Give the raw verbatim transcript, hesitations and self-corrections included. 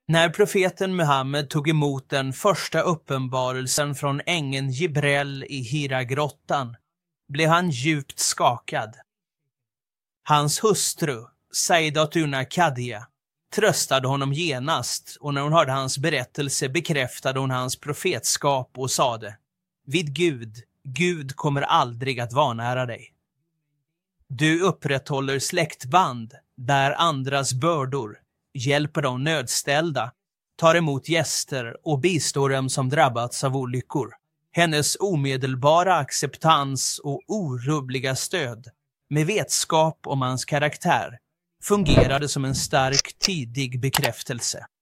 När profeten Muhammed tog emot den första uppenbarelsen från ängeln Jibrel i Hira-grottan blev han djupt skakad. Hans hustru, Sayyidatuna Khadija, tröstade honom genast, och när hon hörde hans berättelse bekräftade hon hans profetskap och sade: vid Gud, Gud kommer aldrig att vanära dig. Du upprätthåller släktband, bär andras bördor, hjälper de nödställda, tar emot gäster och bistår dem som drabbats av olyckor. Hennes omedelbara acceptans och orubbliga stöd, med vetskap om hans karaktär, fungerade som en stark tidig bekräftelse.